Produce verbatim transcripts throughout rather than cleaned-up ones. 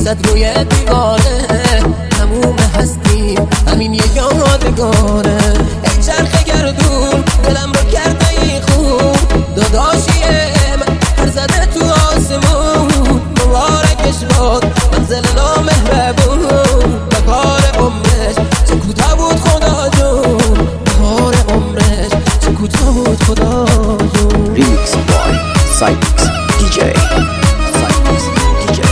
زد روی دیواره، تموم هستیم همین یه یادگاره. ای چرخ گردون دلم رو کرده ای خوب، داداشیه من پر زده تو آسمون. مبارکش باد منزل نامهربون، به کار عمرش چه کوتاه بود خدا جون، بهار عمرش چه کوتاه بود خدا جون. ریمیکس بای سایپکس دی جی. سایپکس دی جی.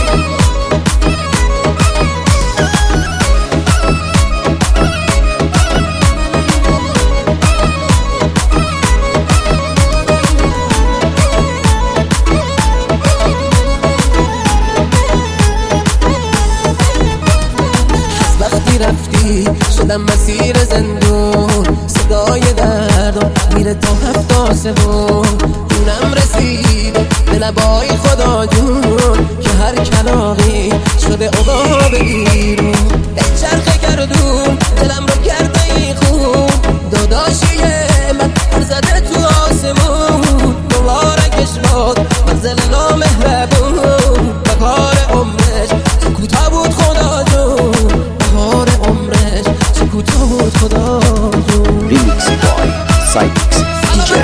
وقتی رفتی شدم مسیر زندون، صدای دردم میره تا هفت آسمون. جونم رسید به لبای خدا جون، که هر کلاقی شده عقاب بیرون. ای چرخ گردون دلم رو کرده ای خوب، داداشیه من پر زده تو آسمون. مبارکش باد منزل نامهربون، به کار عمرش چه کوتاه بود خدا جون، بهار عمرش چه کوتاه بود خدا جون. ریمیکس بای سایپکس دی جی.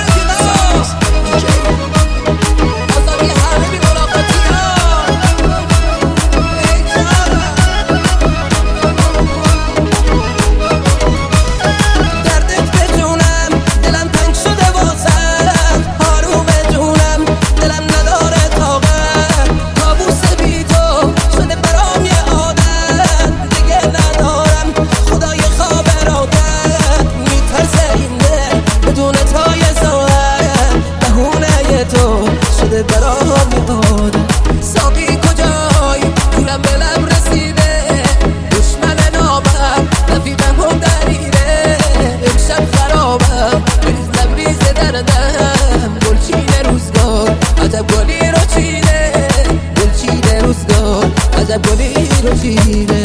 شده برام یاد ساقی کجای پولم به لب رسیده، دشمن نامم رفیقم هم دریده. امشب خرابم بریز لبریز دردم، گلچین روزگار عجب گلی رو چیده، گلچین روزگار عجب گلی رو چیده.